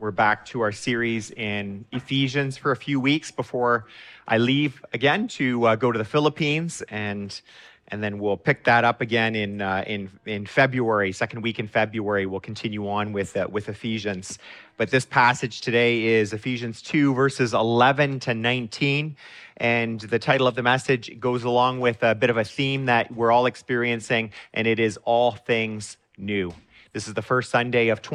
We're back to our series in Ephesians for a few weeks before I leave again to go to the Philippines, and then we'll pick that up again in February, second week in February. We'll continue on with Ephesians. But this passage today is Ephesians 2, verses 11 to 19. And the title of the message goes along with a bit of a theme that we're all experiencing, and it is all things new. This is the first Sunday of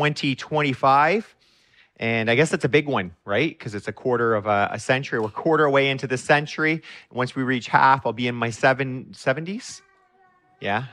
2025. And I guess that's a big one, right? Because it's a quarter of a century. We're a quarter way into the century. Once we reach half, I'll be in my 70s. Yeah,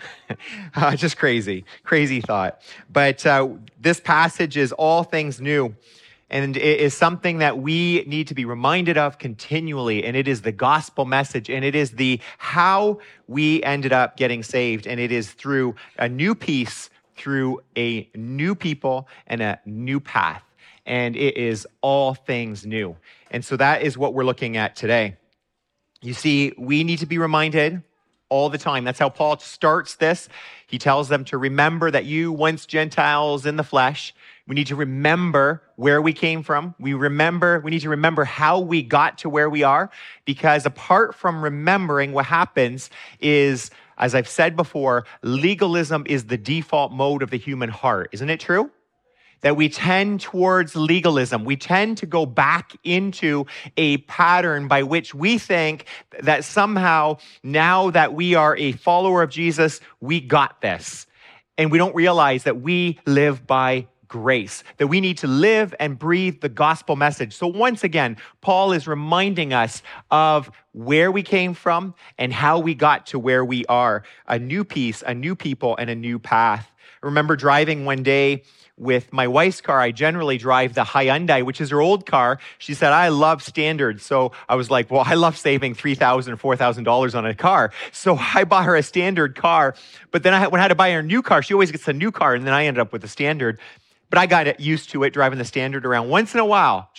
just crazy thought. But this passage is all things new. And it is something that we need to be reminded of continually. And it is the gospel message. And it is the how we ended up getting saved. And it is through a new peace, through a new people, and a new path. And it is all things new. And so that is what we're looking at today. You see, we need to be reminded all the time. That's how Paul starts this. He tells them to remember that you, once Gentiles in the flesh, we need to remember where we came from. We need to remember how we got to where we are, because apart from remembering, what happens is, as I've said before, legalism is the default mode of the human heart. Isn't it true? That we tend towards legalism. We tend to go back into a pattern by which we think that somehow, now that we are a follower of Jesus, we got this. And we don't realize that we live by grace, that we need to live and breathe the gospel message. So once again, Paul is reminding us of where we came from and how we got to where we are. A new peace, a new people, and a new path. I remember driving one day with my wife's car. I generally drive the Hyundai, which is her old car. She said, I love standard. So I was like, well, I love saving $3,000 or $4,000 on a car. So I bought her a standard car. But then when I had to buy her a new car, she always gets a new car. And then I ended up with a standard. But I got used to it, driving the standard around. Once in a while,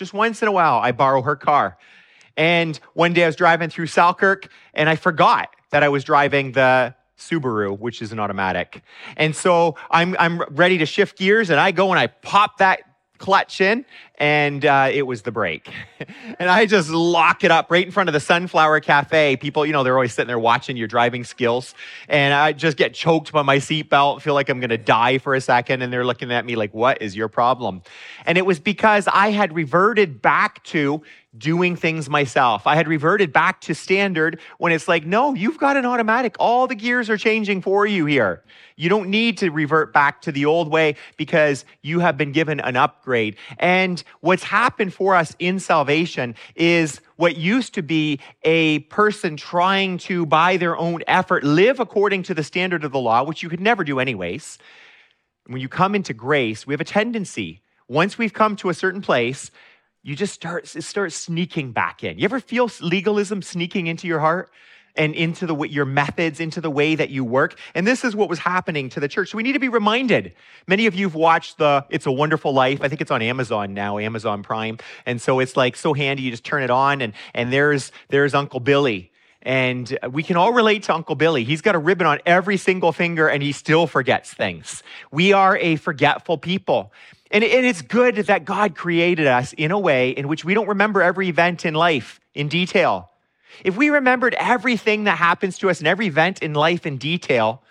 I borrow her car. And one day I was driving through Selkirk, and I forgot that I was driving the Subaru, which is an automatic. And so I'm ready to shift gears, and I go and I pop that clutch in, and it was the brake. And I just lock it up right in front of the Sunflower Cafe. People, they're always sitting there watching your driving skills. And I just get choked by my seatbelt, feel like I'm going to die for a second. And they're looking at me like, what is your problem? And it was because I had reverted back to doing things myself. I had reverted back to standard when it's like, no, you've got an automatic. All the gears are changing for you here. You don't need to revert back to the old way because you have been given an upgrade. And what's happened for us in salvation is what used to be a person trying to, by their own effort, live according to the standard of the law, which you could never do anyways. When you come into grace, we have a tendency, once we've come to a certain place, you just start sneaking back in. You ever feel legalism sneaking into your heart and into your methods, into the way that you work? And this is what was happening to the church. So we need to be reminded. Many of you have watched It's a Wonderful Life. I think it's on Amazon now, Amazon Prime. And so it's like so handy. You just turn it on and there's Uncle Billy. And we can all relate to Uncle Billy. He's got a ribbon on every single finger and he still forgets things. We are a forgetful people. And it's good that God created us in a way in which we don't remember every event in life in detail. If we remembered everything that happens to us and every event in life in detail,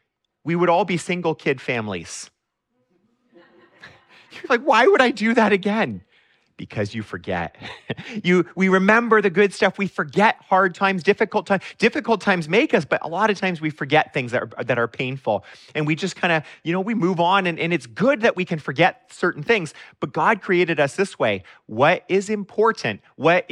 we would all be single kid families. You're like, why would I do that again? Because you forget. We remember the good stuff. We forget hard times, difficult times. Difficult times make us, but a lot of times we forget things that are painful. And we just kind of, we move on. And it's good that we can forget certain things. But God created us this way. What is important,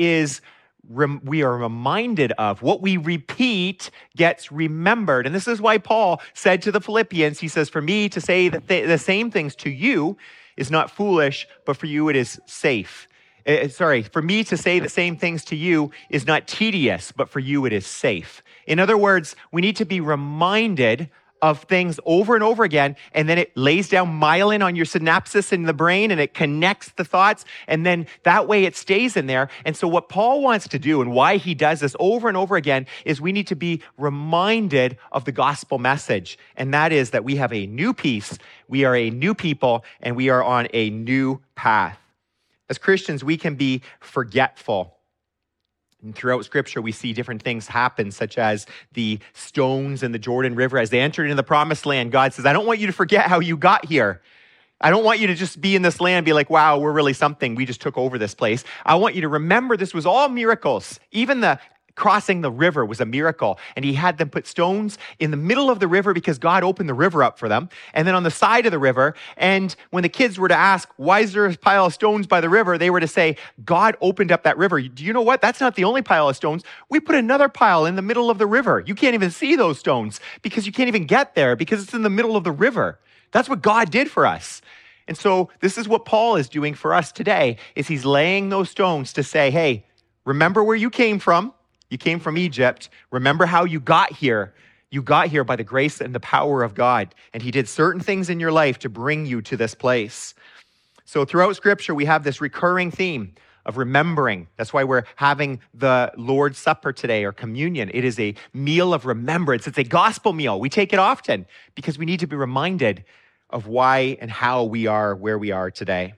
we are reminded of, what we repeat gets remembered. And this is why Paul said to the Philippians, he says, for me to say the same things to you is not foolish, but for you it is safe. For me to say the same things to you is not tedious, but for you it is safe. In other words, we need to be reminded of things over and over again, and then it lays down myelin on your synapses in the brain, and it connects the thoughts, and then that way it stays in there. And so what Paul wants to do, and why he does this over and over again, is we need to be reminded of the gospel message, and that is that we have a new peace, we are a new people, and we are on a new path. As Christians, we can be forgetful. And throughout Scripture, we see different things happen, such as the stones in the Jordan River. As they entered into the promised land, God says, I don't want you to forget how you got here. I don't want you to just be in this land and be like, wow, we're really something. We just took over this place. I want you to remember this was all miracles. Even the crossing the river was a miracle. And he had them put stones in the middle of the river because God opened the river up for them. And then on the side of the river. And when the kids were to ask, why is there a pile of stones by the river? They were to say, God opened up that river. Do you know what? That's not the only pile of stones. We put another pile in the middle of the river. You can't even see those stones because you can't even get there because it's in the middle of the river. That's what God did for us. And so this is what Paul is doing for us today, is he's laying those stones to say, hey, remember where you came from. You came from Egypt. Remember how you got here. You got here by the grace and the power of God. And he did certain things in your life to bring you to this place. So throughout Scripture, we have this recurring theme of remembering. That's why we're having the Lord's Supper today, or communion. It is a meal of remembrance. It's a gospel meal. We take it often because we need to be reminded of why and how we are where we are today.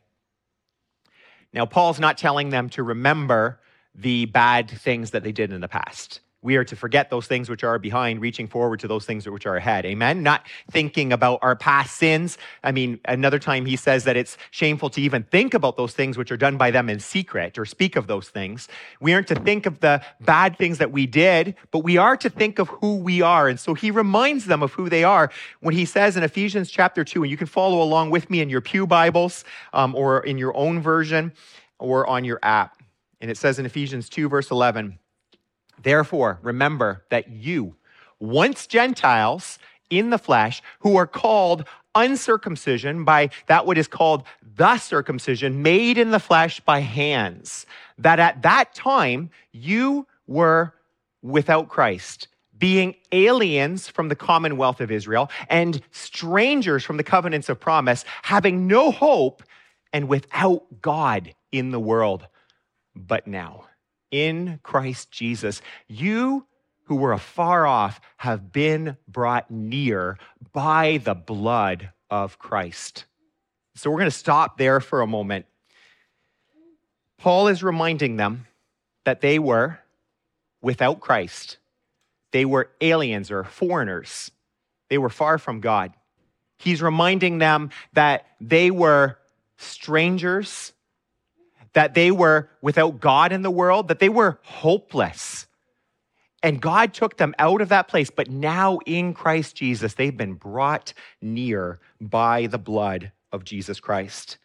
Now, Paul's not telling them to remember the bad things that they did in the past. We are to forget those things which are behind, reaching forward to those things which are ahead. Amen? Not thinking about our past sins. I mean, another time he says that it's shameful to even think about those things which are done by them in secret, or speak of those things. We aren't to think of the bad things that we did, but we are to think of who we are. And so he reminds them of who they are when he says in Ephesians chapter 2, and you can follow along with me in your pew Bibles, or in your own version, or on your app. And it says in Ephesians 2, verse 11, therefore, remember that you, once Gentiles in the flesh, who are called uncircumcision by that what is called the circumcision, made in the flesh by hands, that at that time you were without Christ, being aliens from the commonwealth of Israel and strangers from the covenants of promise, having no hope and without God in the world. But now, in Christ Jesus, you who were afar off have been brought near by the blood of Christ. So we're going to stop there for a moment. Paul is reminding them that they were without Christ. They were aliens or foreigners. They were far from God. He's reminding them that they were strangers, that they were without God in the world, that they were hopeless. And God took them out of that place. But now in Christ Jesus, they've been brought near by the blood of Jesus Christ.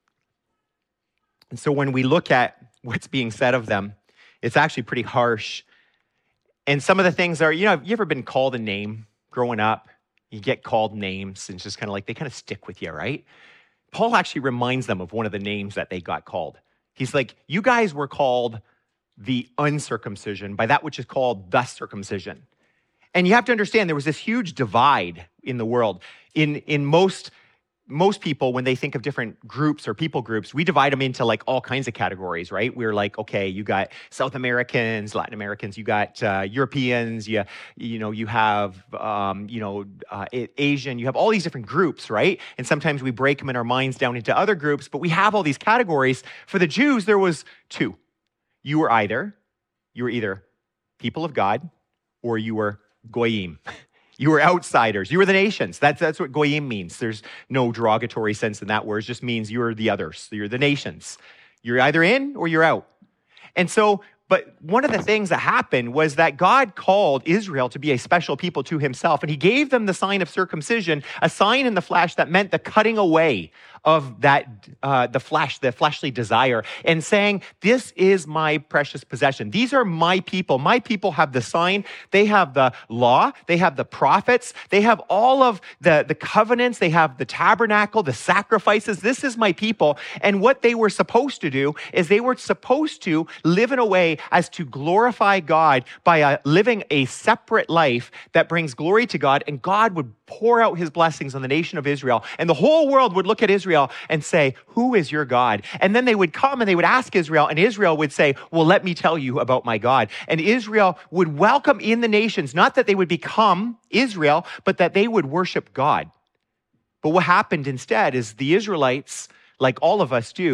And so when we look at what's being said of them, it's actually pretty harsh. And some of the things are, have you ever been called a name growing up? You get called names and it's just kind of like, they kind of stick with you, right? Paul actually reminds them of one of the names that they got called. He's like, you guys were called the uncircumcision by that which is called the circumcision. And you have to understand there was this huge divide in the world. In most people, when they think of different groups or people groups, we divide them into like all kinds of categories, right? We're like, okay, you got South Americans, Latin Americans, you got Europeans, you have Asian, you have all these different groups, right? And sometimes we break them in our minds down into other groups, but we have all these categories. For the Jews, there was two. You were either people of God, or you were goyim. You were outsiders. You were the nations. That's what goyim means. There's no derogatory sense in that word. It just means you're the others. You're the nations. You're either in or you're out. And so, but one of the things that happened was that God called Israel to be a special people to himself, and he gave them the sign of circumcision, a sign in the flesh that meant the cutting away of that, the fleshly desire, and saying, this is my precious possession. These are my people. My people have the sign. They have the law. They have the prophets. They have all of the covenants. They have the tabernacle, the sacrifices. This is my people. And what they were supposed to do is they were supposed to live in a way as to glorify God by living a separate life that brings glory to God, and God would pour out his blessings on the nation of Israel. And the whole world would look at Israel and say, who is your God? And then they would come and they would ask Israel, and Israel would say, well, let me tell you about my God. And Israel would welcome in the nations, not that they would become Israel, but that they would worship God. But what happened instead is the Israelites, like all of us do,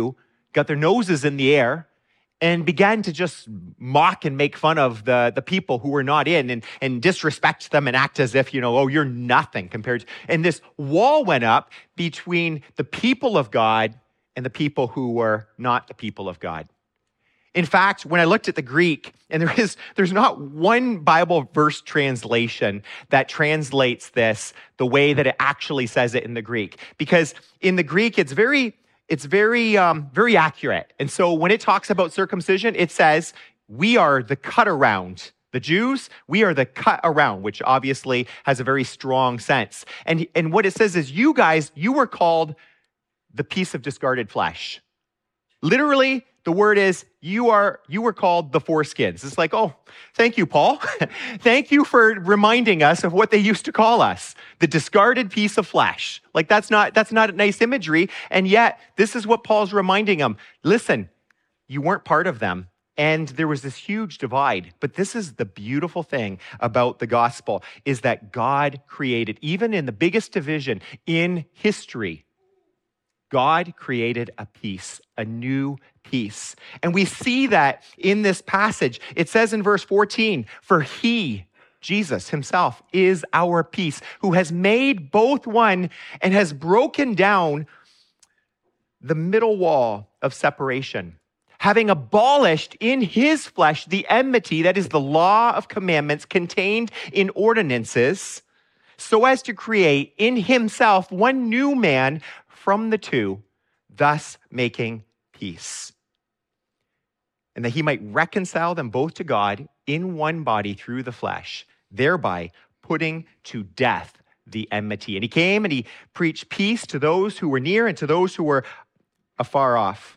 got their noses in the air, and began to just mock and make fun of the people who were not in and disrespect them and act as if, oh, you're nothing compared to. And this wall went up between the people of God and the people who were not the people of God. In fact, when I looked at the Greek, and there's not one Bible verse translation that translates this the way that it actually says it in the Greek. Because in the Greek, it's very accurate. And so when it talks about circumcision, it says, we are the cut around. The Jews, we are the cut around, which obviously has a very strong sense. And what it says is, you guys, you were called the piece of discarded flesh. Literally, the word is, you were called the foreskins. It's like, oh, thank you, Paul. Thank you for reminding us of what they used to call us, the discarded piece of flesh. Like, that's not a nice imagery. And yet, this is what Paul's reminding them. Listen, you weren't part of them. And there was this huge divide. But this is the beautiful thing about the gospel, is that God created, even in the biggest division in history, God created a peace, a new peace. And we see that in this passage. It says in verse 14, for he, Jesus himself, is our peace, who has made both one and has broken down the middle wall of separation, having abolished in his flesh the enmity, that is the law of commandments contained in ordinances, so as to create in himself one new man from the two, thus making peace. And that he might reconcile them both to God in one body through the flesh, thereby putting to death the enmity. And he came and he preached peace to those who were near and to those who were afar off.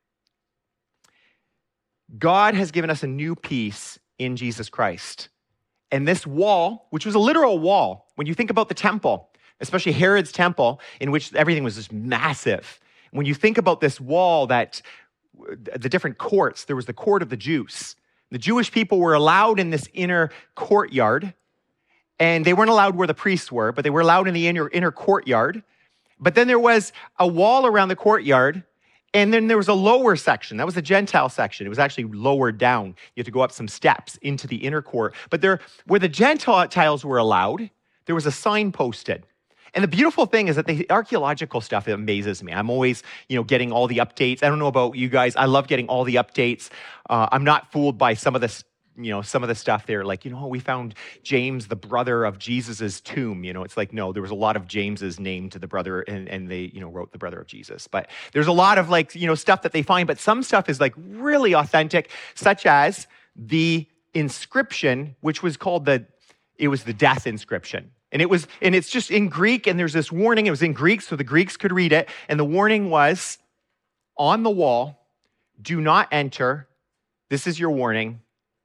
God has given us a new peace in Jesus Christ. And this wall, which was a literal wall, when you think about the temple, especially Herod's temple, in which everything was just massive. When you think about this wall, that the different courts, there was the court of the Jews. The Jewish people were allowed in this inner courtyard, and they weren't allowed where the priests were, but they were allowed in the inner courtyard. But then there was a wall around the courtyard, and then there was a lower section. That was the Gentile section. It was actually lowered down. You had to go up some steps into the inner court. But there, where the Gentiles were allowed, there was a sign posted. And the beautiful thing is that the archaeological stuff, it amazes me. I'm always, getting all the updates. I don't know about you guys. I love getting all the updates. I'm not fooled by some of this, some of the stuff there. Like, we found James, the brother of Jesus's tomb. It's like, no, there was a lot of Jameses named to the brother, and they, wrote the brother of Jesus. But there's a lot of stuff that they find. But some stuff is really authentic, such as the inscription, which was called it was the death inscription. And it's just in Greek, and there's this warning. It was in Greek, so the Greeks could read it. And the warning was, on the wall, do not enter. This is your warning.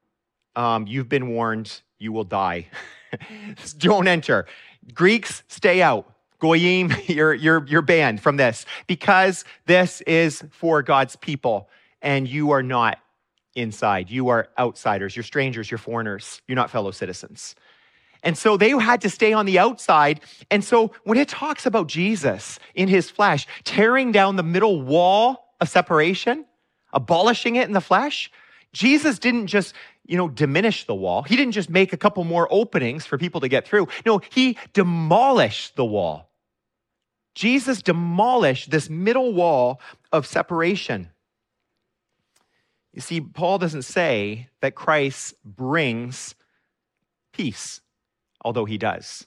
You've been warned, you will die. Don't enter. Greeks, stay out. Goyim, you're banned from this, because this is for God's people, and you are not inside. You are outsiders. You're strangers. You're foreigners. You're not fellow citizens. And so they had to stay on the outside. And so when it talks about Jesus in his flesh, tearing down the middle wall of separation, abolishing it in the flesh, Jesus didn't just, diminish the wall. He didn't just make a couple more openings for people to get through. No, he demolished the wall. Jesus demolished this middle wall of separation. You see, Paul doesn't say that Christ brings peace, although he does.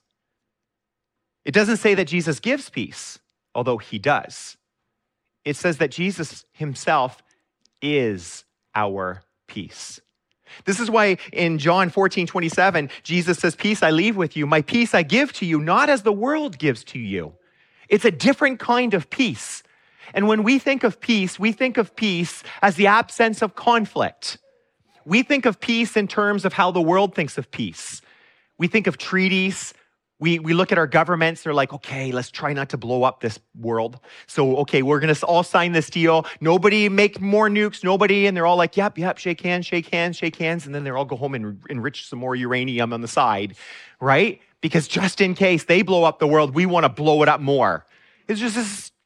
It doesn't say that Jesus gives peace, although he does. It says that Jesus himself is our peace. This is why in John 14:27, Jesus says, peace I leave with you, my peace I give to you, not as the world gives to you. It's a different kind of peace. And when we think of peace as the absence of conflict. We think of peace in terms of how the world thinks of peace. We think of treaties. We look at our governments. They're like, okay, let's try not to blow up this world. So, okay, we're going to all sign this deal. Nobody make more nukes. Nobody. And they're all like, yep, shake hands, shake hands, shake hands. And then they'll all go home and enrich some more uranium on the side, right? Because just in case they blow up the world, we want to blow it up more. It's just this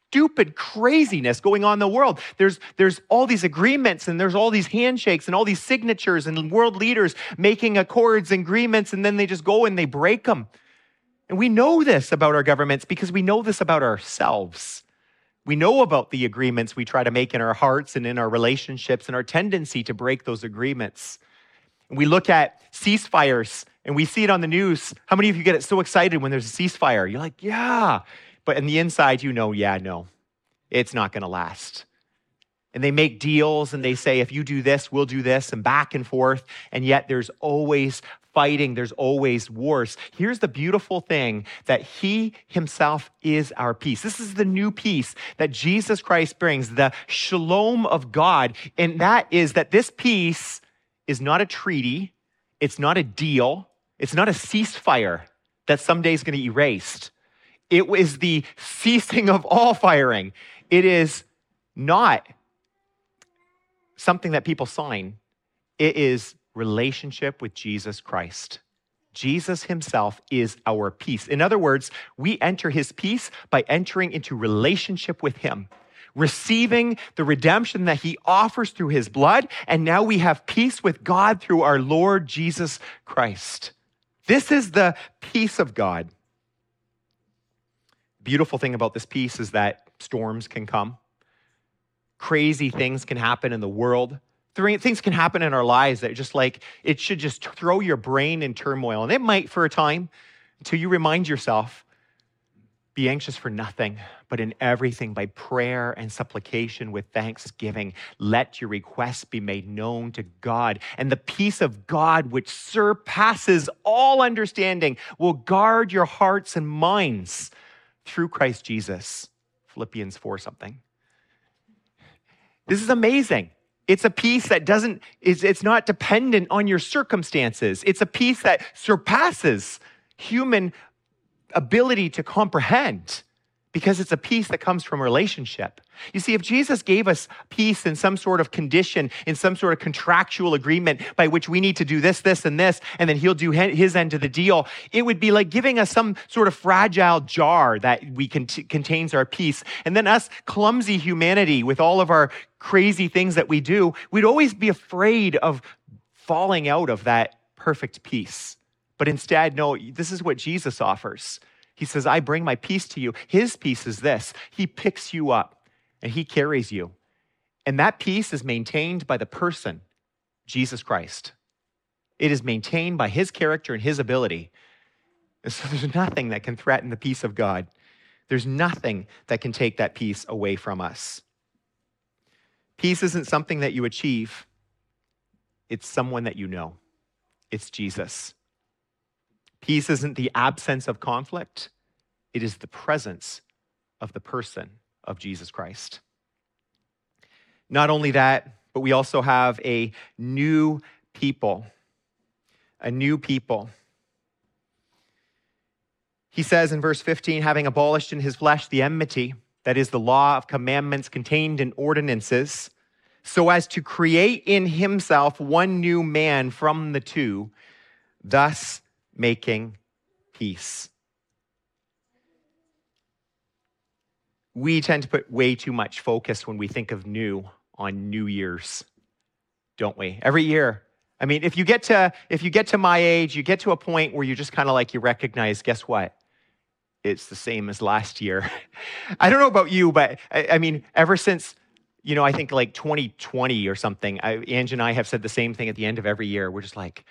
stupid craziness going on in the world. There's all these agreements and there's all these handshakes and all these signatures and world leaders making accords and agreements, and then they just go and they break them. And we know this about our governments because we know this about ourselves. We know about the agreements we try to make in our hearts and in our relationships and our tendency to break those agreements. And we look at ceasefires and we see it on the news. How many of you get so excited when there's a ceasefire? You're like, yeah. But in the inside, you know, yeah, no, it's not going to last. And they make deals and they say, if you do this, we'll do this, and back and forth. And yet there's always fighting. There's always wars. Here's the beautiful thing, that he himself is our peace. This is the new peace that Jesus Christ brings, the shalom of God. And that is that this peace is not a treaty. It's not a deal. It's not a ceasefire that someday is going to be erased. It is the ceasing of all firing. It is not something that people sign. It is relationship with Jesus Christ. Jesus himself is our peace. In other words, we enter his peace by entering into relationship with him, receiving the redemption that he offers through his blood, and now we have peace with God through our Lord Jesus Christ. This is the peace of God. Beautiful thing about this peace is that storms can come. Crazy things can happen in the world. Things can happen in our lives that just like, it should just throw your brain in turmoil. And it might for a time, until you remind yourself, be anxious for nothing, but in everything by prayer and supplication with thanksgiving, let your requests be made known to God. And the peace of God, which surpasses all understanding, will guard your hearts and minds through Christ Jesus. Philippians 4 something. This is amazing. It's a peace that it's not dependent on your circumstances. It's a peace that surpasses human ability to comprehend, because it's a peace that comes from relationship. You see, if Jesus gave us peace in some sort of condition, in some sort of contractual agreement by which we need to do this, this, and this, and then he'll do his end of the deal, it would be like giving us some sort of fragile jar that contains our peace. And then us clumsy humanity with all of our crazy things that we do, we'd always be afraid of falling out of that perfect peace. But instead, no, this is what Jesus offers. He says, I bring my peace to you. His peace is this. He picks you up and he carries you. And that peace is maintained by the person, Jesus Christ. It is maintained by his character and his ability. And so there's nothing that can threaten the peace of God. There's nothing that can take that peace away from us. Peace isn't something that you achieve. It's someone that you know. It's Jesus. Peace isn't the absence of conflict. It is the presence of the person of Jesus Christ. Not only that, but we also have a new people. A new people. He says in verse 15, having abolished in his flesh the enmity, that is the law of commandments contained in ordinances, so as to create in himself one new man from the two, thus making peace. We tend to put way too much focus when we think of new on New Year's, don't we? Every year. I mean, if you get to my age, you get to a point where you just kind of like, you recognize, guess what? It's the same as last year. I don't know about you, but I mean, ever since, I think like 2020 or something, Ange and I have said the same thing at the end of every year. We're just like,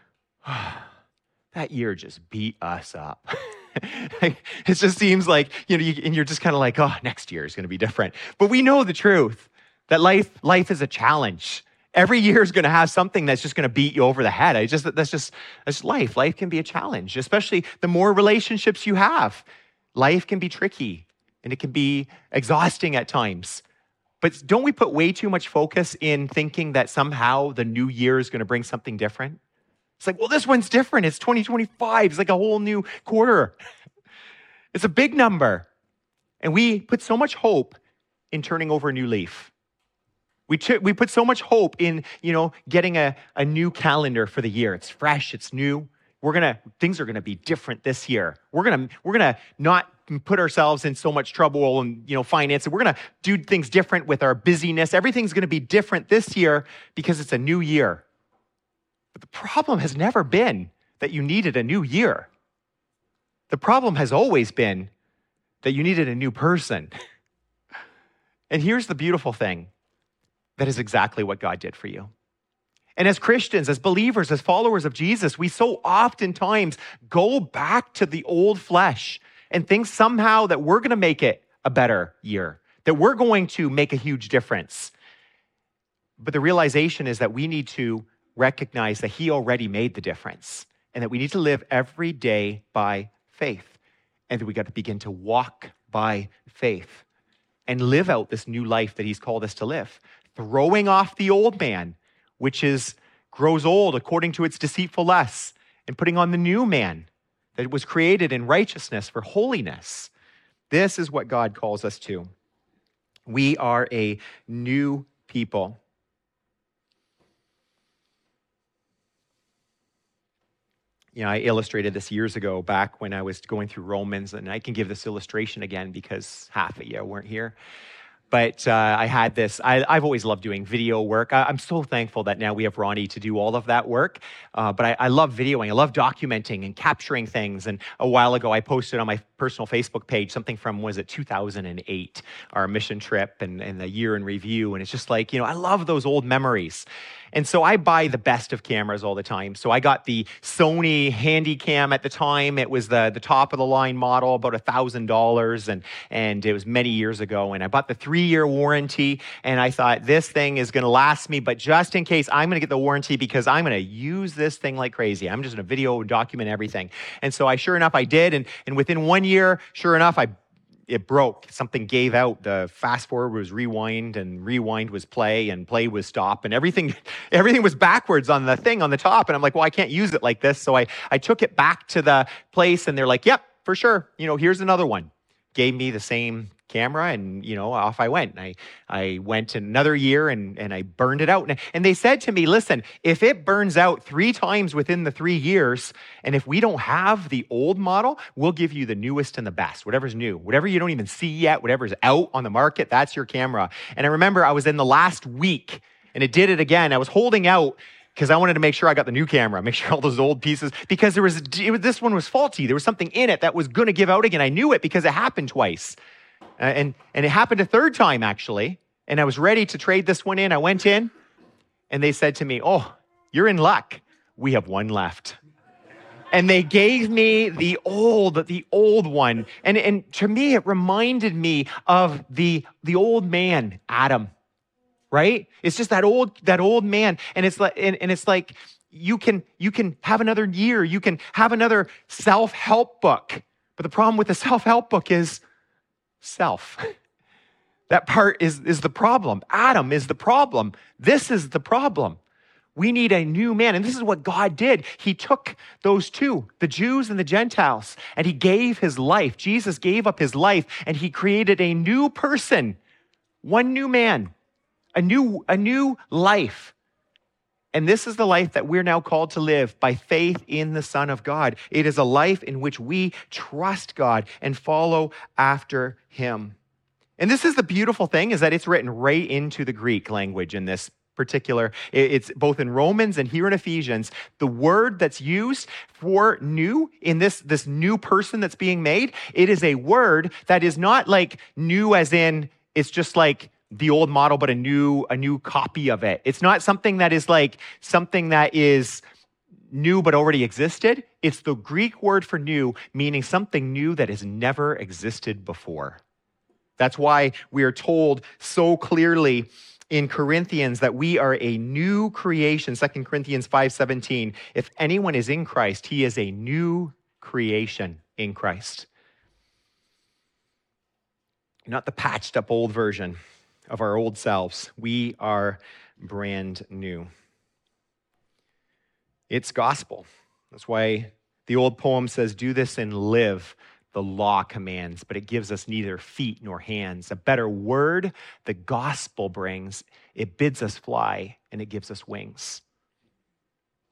that year just beat us up. It just seems like, and you're just kind of like, oh, next year is going to be different. But we know the truth, that life is a challenge. Every year is going to have something that's just going to beat you over the head. That's life. Life can be a challenge, especially the more relationships you have. Life can be tricky and it can be exhausting at times. But don't we put way too much focus in thinking that somehow the new year is going to bring something different? It's like, well, this one's different. It's 2025. It's like a whole new quarter. It's a big number. And we put so much hope in turning over a new leaf. We put so much hope in, getting a new calendar for the year. It's fresh, it's new. Things are gonna be different this year. We're gonna not put ourselves in so much trouble and, finance. And we're going to do things different with our busyness. Everything's going to be different this year because it's a new year. But the problem has never been that you needed a new year. The problem has always been that you needed a new person. And here's the beautiful thing. That is exactly what God did for you. And as Christians, as believers, as followers of Jesus, we so oftentimes go back to the old flesh and think somehow that we're going to make it a better year, that we're going to make a huge difference. But the realization is that we need to recognize that he already made the difference and that we need to live every day by faith. And that we got to begin to walk by faith and live out this new life that he's called us to live, throwing off the old man, which grows old according to its deceitful lusts, and putting on the new man that was created in righteousness for holiness. This is what God calls us to. We are a new people. I illustrated this years ago back when I was going through Romans, and I can give this illustration again because half of you weren't here. But I had this, I've always loved doing video work. I'm so thankful that now we have Ronnie to do all of that work. But I love videoing. I love documenting and capturing things. And a while ago, I posted on my personal Facebook page something from, 2008, our mission trip and the year in review. And it's just like, I love those old memories. And so I buy the best of cameras all the time. So I got the Sony Handycam at the time. It was the top of the line model, about $1,000. And it was many years ago. And I bought the 3-year warranty. And I thought, this thing is going to last me. But just in case, I'm going to get the warranty because I'm going to use this thing like crazy. I'm just going to video document everything. And so sure enough, I did. And within 1 year, sure enough, it broke. Something gave out. The fast forward was rewind, and rewind was play, and play was stop, and everything was backwards on the thing on the top. And I'm like, well, I can't use it like this. So I took it back to the place, and they're like, yep, for sure. Here's another one. Gave me the same camera, and off I went. And I went another year and I burned it out. And they said to me, listen, if it burns out 3 times within the 3 years, and if we don't have the old model, we'll give you the newest and the best, whatever's new, whatever you don't even see yet, whatever's out on the market, that's your camera. And I remember I was in the last week and it did it again. I was holding out because I wanted to make sure I got the new camera, make sure all those old pieces, because this one was faulty. There was something in it that was going to give out again. I knew it because it happened twice. And it happened a third time, actually. And I was ready to trade this one in. I went in, and they said to me, oh, you're in luck. We have one left. And they gave me the old one. And to me, it reminded me of the old man, Adam, right? It's just that old man. And it's like you can have another year. You can have another self-help book. But the problem with the self-help book is self. That part is the problem. Adam is the problem. This is the problem. We need a new man. And this is what God did. He took those two, the Jews and the Gentiles, and he gave his life. Jesus gave up his life, and he created a new person, one new man, a new life. And this is the life that we're now called to live by faith in the Son of God. It is a life in which we trust God and follow after him. And this is the beautiful thing, is that it's written right into the Greek language in this particular, it's both in Romans and here in Ephesians. The word that's used for new in this new person that's being made, it is a word that is not like new as in it's just like the old model, but a new copy of it. It's not something that is like something that is new but already existed. It's the Greek word for new, meaning something new that has never existed before. That's why we are told so clearly in Corinthians that we are a new creation. 2 Corinthians 5:17. If anyone is in Christ, he is a new creation in Christ. Not the patched up old version of our old selves. We are brand new. It's gospel. That's why the old poem says, do this and live. The law commands, but it gives us neither feet nor hands. A better word the gospel brings. It bids us fly, and it gives us wings.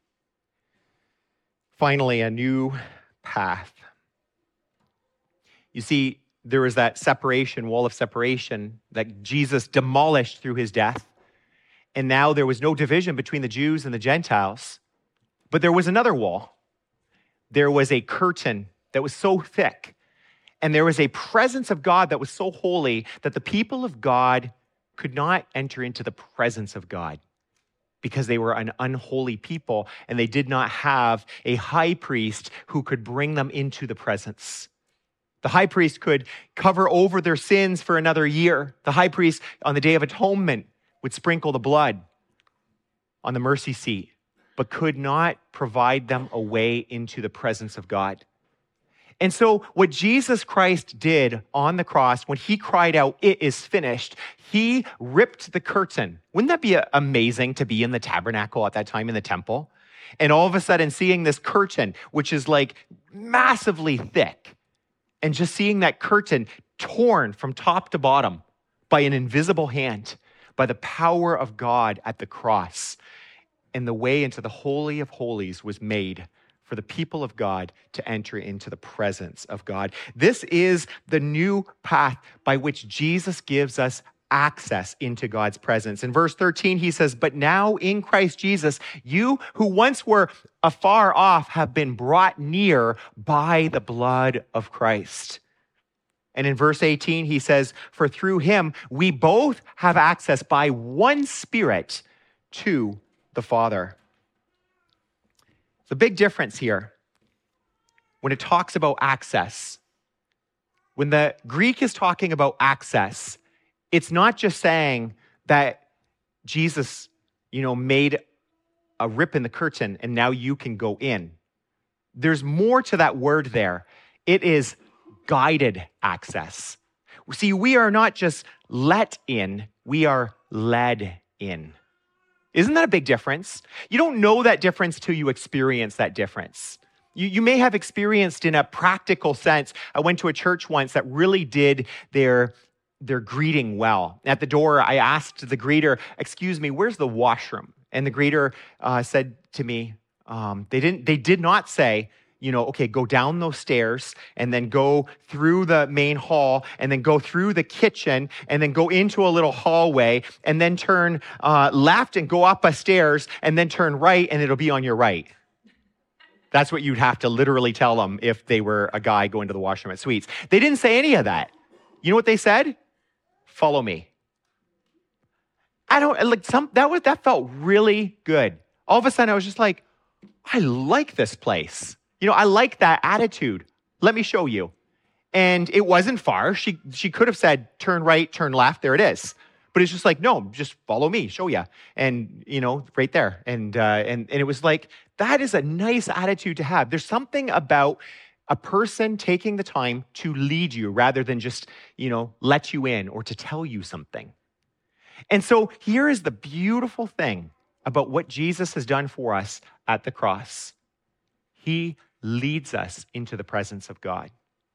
Finally, a new path. You see, there was that separation, wall of separation that Jesus demolished through his death. And now there was no division between the Jews and the Gentiles. But there was another wall. There was a curtain that was so thick. And there was a presence of God that was so holy that the people of God could not enter into the presence of God because they were an unholy people and they did not have a high priest who could bring them into the presence. The high priest could cover over their sins for another year. The high priest on the Day of Atonement would sprinkle the blood on the mercy seat, but could not provide them a way into the presence of God. And so what Jesus Christ did on the cross, when he cried out, "It is finished," he ripped the curtain. Wouldn't that be amazing to be in the tabernacle at that time in the temple? And all of a sudden seeing this curtain, which is like massively thick, and just seeing that curtain torn from top to bottom by an invisible hand, by the power of God at the cross. And the way into the Holy of Holies was made for the people of God to enter into the presence of God. This is the new path by which Jesus gives us access into God's presence. In verse 13, he says, "But now in Christ Jesus, you who once were afar off have been brought near by the blood of Christ." And in verse 18, he says, "For through him, we both have access by one Spirit to the Father." It's a big difference here when it talks about access. When the Greek is talking about access, it's not just saying that Jesus, made a rip in the curtain and now you can go in. There's more to that word there. It is guided access. See, we are not just let in, we are led in. Isn't that a big difference? You don't know that difference till you experience that difference. You may have experienced in a practical sense. I went to a church once that really did their greeting well. At the door, I asked the greeter, "Excuse me, where's the washroom?" And the greeter said to me, they did not say, okay, go down those stairs and then go through the main hall and then go through the kitchen and then go into a little hallway and then turn left and go up a stairs and then turn right and it'll be on your right. That's what you'd have to literally tell them if they were a guy going to the washroom at Sweets. They didn't say any of that. You know what they said? Follow me. That felt really good. All of a sudden I was just like, I like this place. I like that attitude. Let me show you. And it wasn't far. She could have said, turn right, turn left. There it is. But it's just like, no, just follow me, show you. And, right there. And it was like, that is a nice attitude to have. There's something about a person taking the time to lead you rather than just, let you in or to tell you something. And so here is the beautiful thing about what Jesus has done for us at the cross. He leads us into the presence of God.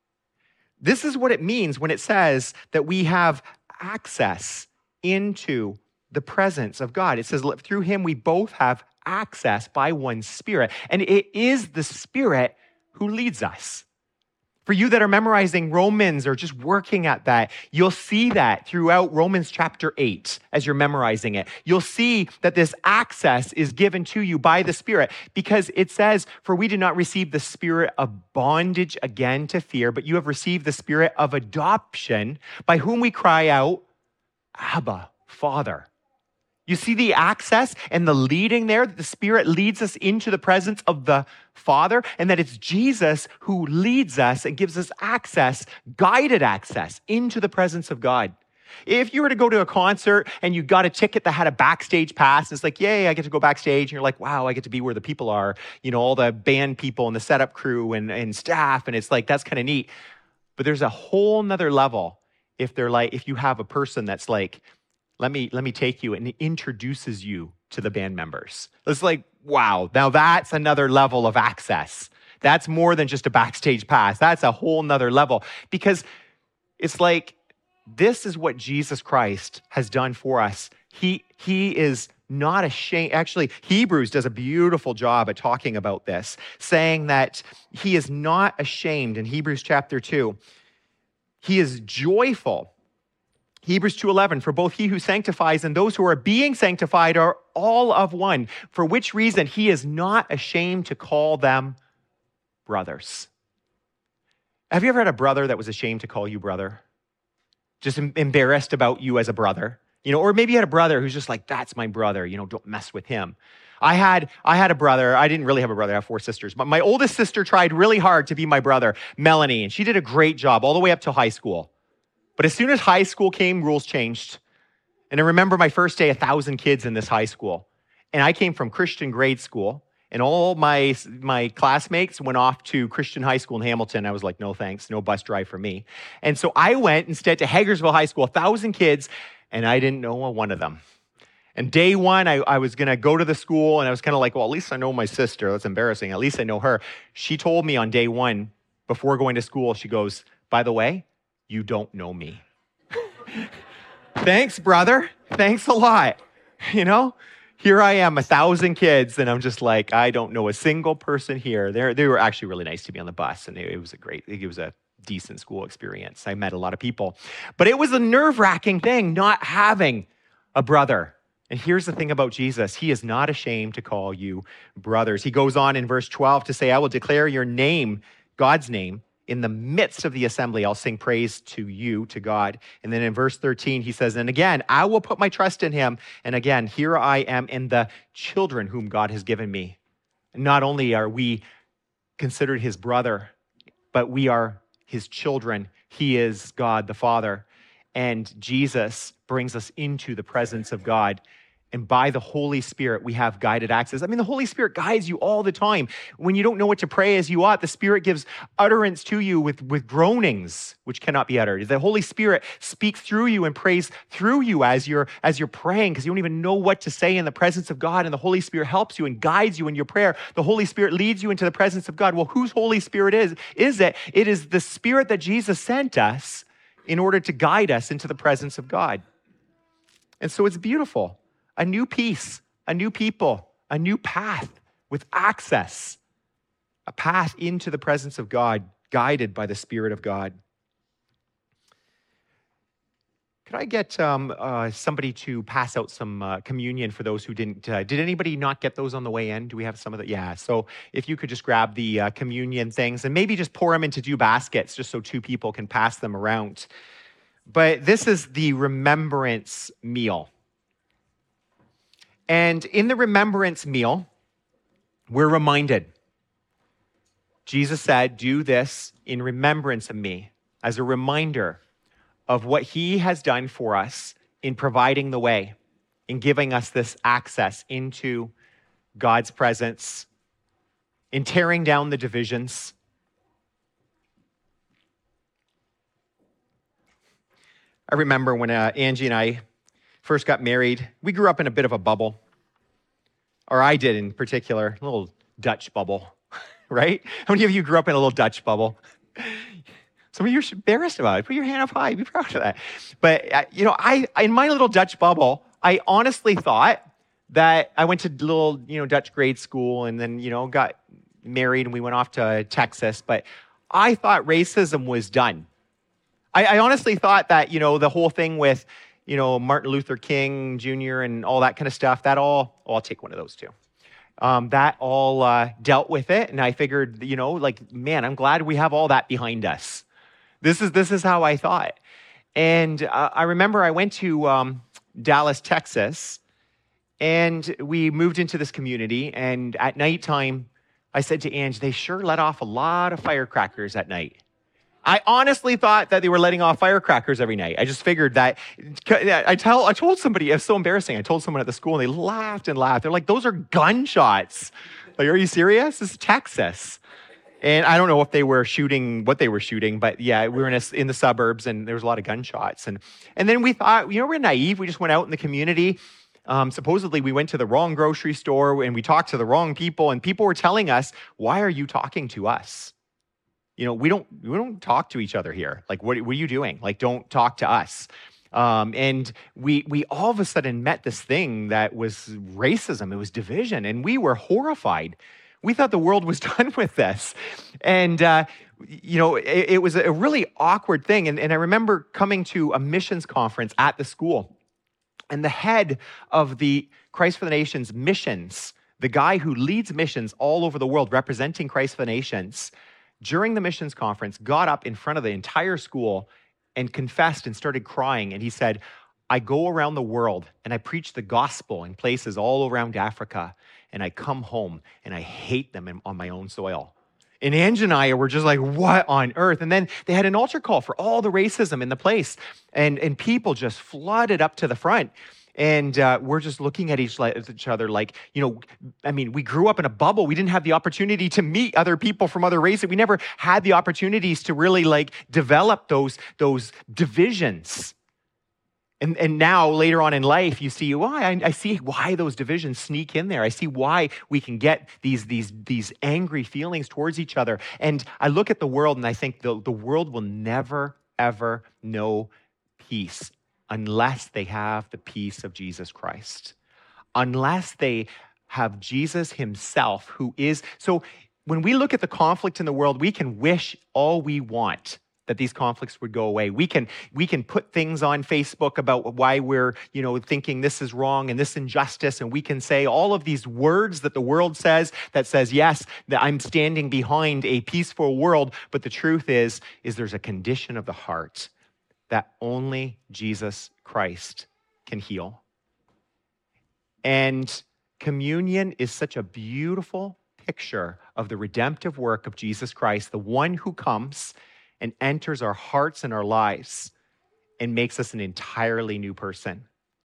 This is what it means when it says that we have access into the presence of God. It says, through him we both have access by one Spirit. And it is the Spirit who leads us. For you that are memorizing Romans or just working at that, you'll see that throughout Romans chapter 8 as you're memorizing it. You'll see that this access is given to you by the Spirit because it says, for we did not receive the spirit of bondage again to fear, but you have received the Spirit of adoption by whom we cry out, Abba, Father. You see the access and the leading there, that the Spirit leads us into the presence of the Father, and that it's Jesus who leads us and gives us access, guided access into the presence of God. If you were to go to a concert and you got a ticket that had a backstage pass, it's like, yay, I get to go backstage. And you're like, wow, I get to be where the people are, all the band people and the setup crew and staff. And it's like, that's kind of neat. But there's a whole nother level if you have a person that's like, let me take you, and it introduces you to the band members. It's like, wow, now that's another level of access. That's more than just a backstage pass. That's a whole nother level because it's like, this is what Jesus Christ has done for us. He is not ashamed. Actually, Hebrews does a beautiful job at talking about this, saying that he is not ashamed in Hebrews chapter 2. He is joyful. Hebrews 2:11, for both he who sanctifies and those who are being sanctified are all of one, for which reason he is not ashamed to call them brothers. Have you ever had a brother that was ashamed to call you brother? Just embarrassed about you as a brother? Or maybe you had a brother who's just like, that's my brother, don't mess with him. I had a brother. I didn't really have a brother. I have 4 sisters. But my oldest sister tried really hard to be my brother, Melanie, and she did a great job all the way up to high school. But as soon as high school came, rules changed. And I remember my first day, 1,000 kids in this high school. And I came from Christian grade school, and all my classmates went off to Christian high school in Hamilton. I was like, no thanks, no bus drive for me. And so I went instead to Hagersville High School, 1,000 kids, and I didn't know one of them. And day one, I was going to go to the school, and I was kind of like, well, at least I know my sister. That's embarrassing. At least I know her. She told me on day one, before going to school, she goes, by the way, you don't know me. Thanks, brother. Thanks a lot. Here I am, 1,000 kids, and I'm just like, I don't know a single person here. They were actually really nice to me on the bus, and it was a decent school experience. I met a lot of people. But it was a nerve-wracking thing, not having a brother. And here's the thing about Jesus. He is not ashamed to call you brothers. He goes on in verse 12 to say, I will declare your name, God's name, in the midst of the assembly. I'll sing praise to you, to God. And then in verse 13, he says, and again, I will put my trust in him. And again, here I am in the children whom God has given me. And not only are we considered his brother, but we are his children. He is God the Father. And Jesus brings us into the presence of God. And by the Holy Spirit, we have guided access. The Holy Spirit guides you all the time. When you don't know what to pray as you ought, the Spirit gives utterance to you with groanings which cannot be uttered. The Holy Spirit speaks through you and prays through you as you're praying, because you don't even know what to say in the presence of God, and the Holy Spirit helps you and guides you in your prayer. The Holy Spirit leads you into the presence of God. Well, whose Holy Spirit is it? It is the Spirit that Jesus sent us in order to guide us into the presence of God. And so it's beautiful. A new peace, a new people, a new path with access, a path into the presence of God, guided by the Spirit of God. Could I get somebody to pass out some communion for those who didn't? Did anybody not get those on the way in? Do we have some of that? Yeah, so if you could just grab the communion things and maybe just pour them into 2 baskets just so 2 people can pass them around. But this is the remembrance meal. And in the remembrance meal, we're reminded. Jesus said, do this in remembrance of me, as a reminder of what he has done for us in providing the way, in giving us this access into God's presence, in tearing down the divisions. I remember when Angie and I first got married, we grew up in a bit of a bubble. Or I did in particular, a little Dutch bubble, right? How many of you grew up in a little Dutch bubble? Some of you are embarrassed about it. Put your hand up high. Be proud of that. But, I in my little Dutch bubble, I honestly thought that I went to little, Dutch grade school and then, got married and we went off to Texas. But I thought racism was done. I honestly thought that, the whole thing with, Martin Luther King Jr. and all that kind of stuff, I'll take one of those too. That all dealt with it. And I figured, man, I'm glad we have all that behind us. This is how I thought. And I remember I went to Dallas, Texas, and we moved into this community. And at nighttime, I said to Ange, they sure let off a lot of firecrackers at night. I honestly thought that they were letting off firecrackers every night. I just figured that. I told somebody, it was so embarrassing. I told someone at the school, and they laughed and laughed. They're like, those are gunshots. Like, are you serious? This is Texas. And I don't know if they were shooting, what they were shooting, but yeah, we were in the suburbs, and there was a lot of gunshots. And then we thought, we're naive. We just went out in the community. Supposedly, we went to the wrong grocery store, and we talked to the wrong people, and people were telling us, why are you talking to us? We don't talk to each other here. Like, what are you doing? Like, don't talk to us. And we all of a sudden met this thing that was racism. It was division. And we were horrified. We thought the world was done with this. And, it was a really awkward thing. And I remember coming to a missions conference at the school. And the head of the Christ for the Nations missions, the guy who leads missions all over the world representing Christ for the Nations, during the missions conference, got up in front of the entire school and confessed and started crying. And he said, I go around the world and I preach the gospel in places all around Africa, and I come home and I hate them on my own soil. And Ange and I were just like, what on earth? And then they had an altar call for all the racism in the place. And people just flooded up to the front. And we're just looking at each other like, we grew up in a bubble. We didn't have the opportunity to meet other people from other races. We never had the opportunities to really develop those divisions. And now, later on in life, you see why. I see why those divisions sneak in there. I see why we can get these angry feelings towards each other. And I look at the world and I think the world will never, ever know peace unless they have the peace of Jesus Christ. Unless they have Jesus himself, who is... So when we look at the conflict in the world, we can wish all we want that these conflicts would go away. We can put things on Facebook about why we're, thinking this is wrong and this injustice, and we can say all of these words that the world says, yes, that I'm standing behind a peaceful world, but the truth is there's a condition of the heart that only Jesus Christ can heal. And communion is such a beautiful picture of the redemptive work of Jesus Christ, the one who comes and enters our hearts and our lives and makes us an entirely new person.